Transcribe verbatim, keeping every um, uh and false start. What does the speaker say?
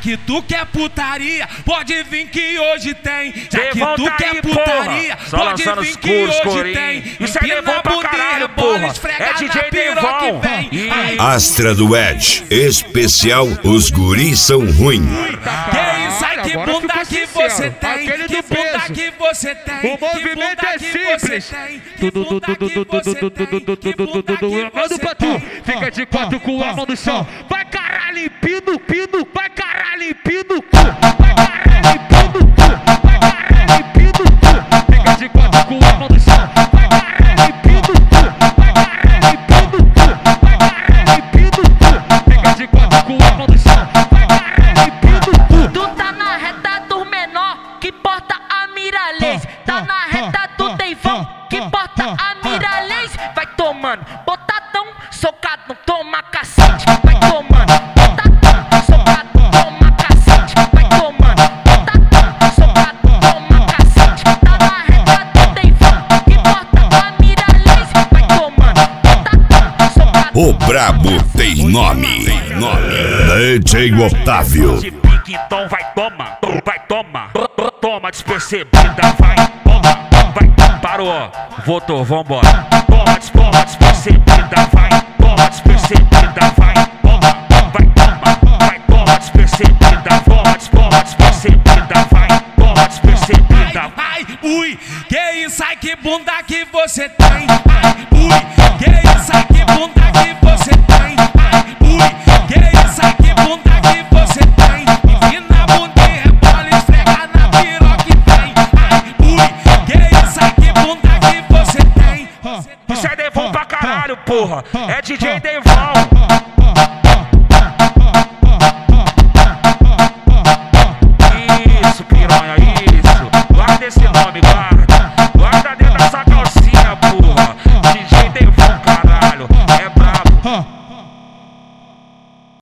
que tu quer putaria, pode vir que hoje tem. Já que Devon tu tá quer aí, putaria, porra. Só pode lançando vir os que curos, hoje corinho. tem. Isso é Devon pra caralho, porra. É D J Devon. Astra do Edge, especial Os Guris São Ruim. Que isso aí, que bunda que você tem, Aquele que do bunda peso. que você tem. O movimento é simples. Tudo, tudo, tudo, tudo, tudo, tudo, tudo, tudo, Eu mando pra tu, fica de quatro com a mão no chão. Vai caralho, limpino, pino, vai caralho, limpino, vai caralho, limpino, vai caralho, limpino, fica de quatro com a mão no chão. Vai caralho, limpino, vai caralho, limpino, vai caralho, limpino, fica de quatro com a mão no chão. Vai caralho, limpino. Tu tá na reta do menor, que porta a Miralês. Tá na reta do Deivão, que porta a Miralês. Vai tomando, botadão, socado, toma cacete. Vai tomando, botadão, socado, toma cacete. Vai tomando, botadão, socado, toma cacete. Tá na reta do Deivão, que porta a Miralês. Vai tomando, botadão, socado. O brabo tem nome. Tem nome. D J Otávio. De pique, então vai toma, vai toma, toma despercebida, vai toma, vai, parou, voltou, vambora. Toma, toma despercebida, vai, toma despercebida, vai, toma, vai toma, vai toma despercebida, toma, toma despercebida, vai, toma despercebida. Ai, ui, que isso aí, que bunda que você tem. Ai, ui, que isso aí, que bunda que você tem. Ai, ui, que isso aí, que bunda que você tem. Empina a bundinha, rebola, esfrega na piroca e vem. Ai, ui, que isso aí, que bunda que você tem. Isso é Devon pra caralho, porra. É D J Devon.